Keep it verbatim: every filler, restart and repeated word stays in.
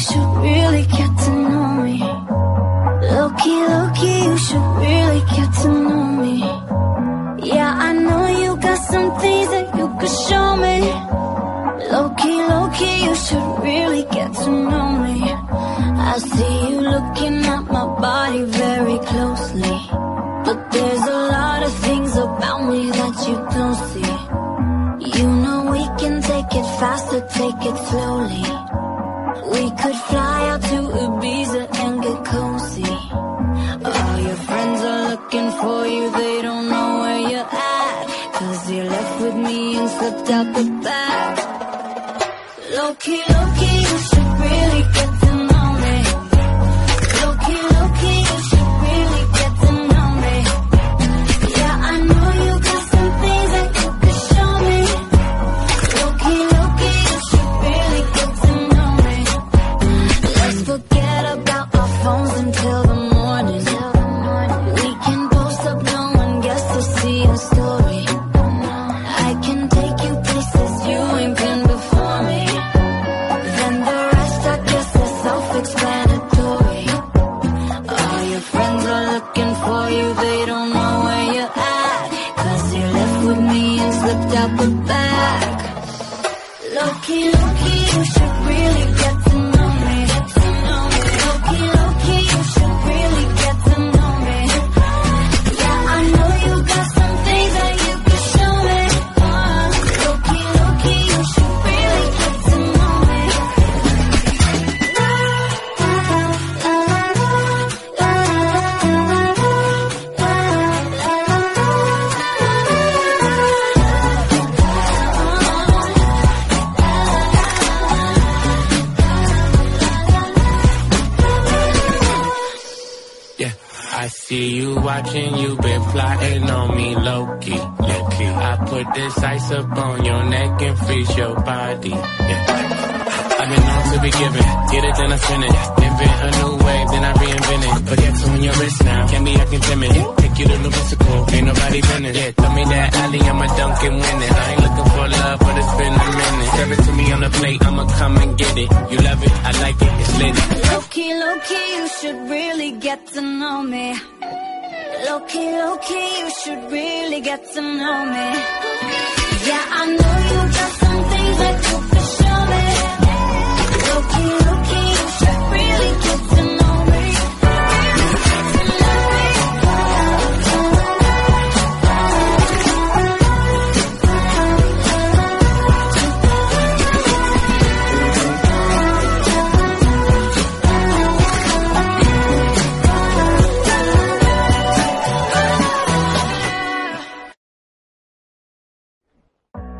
should really get to know me. Low-key, low-key, you should really get to know me. Yeah, I know you got some things that you could show me. Low-key, low-key, you should really get to know me. I see you looking at my body very closely, but there's a lot of things about me that you don't see. You know we can take it faster, take it slowly. We could fly out to Ibiza and get cozy. All your friends are looking for you, they don't know where you're at, 'cause you left with me and slipped out the back. Low-key, low-key, you should really get to know me. Low-key, low-key, you should really get to know me. Yeah, I know you got some things that you could show me. Low-key, low-key, you should really get to know me. Let's forget about our phones until the morning. We can post up, no one gets to see your story. I can take you places you ain't been before me. Then the rest, I guess, is self-explanatory. All your friends are looking for you, they don't know where you're at, 'cause you left with me and slipped out the back. Low-key, low-key, you should really get to know me. Low-key, low-key, you should really get to know me. Yeah, I know you got some things that you could show me. uh, Low-key, low-key, you should really get to know me. Yeah, I see you watching, you been plotting on me low-key, low-key. I put this ice up on your neck and freeze your body, yeah. I've been known to be giving, get it then I spin it. Invent a new wave, then I reinvent it. Baguettes on your wrist now, can't be acting timid. Take you to the mystical, ain't nobody been it. Yeah, tell me that alley, I'ma dunk and win it. I ain't looking for love, but it's been a minute. Serve it to me on the plate, I'ma come and get it. You love it, I like it, it's lit. Low-key, low-key, you should really get to know me. Low-key, low-key, you should really get to know me. Yeah, I know you got some things that you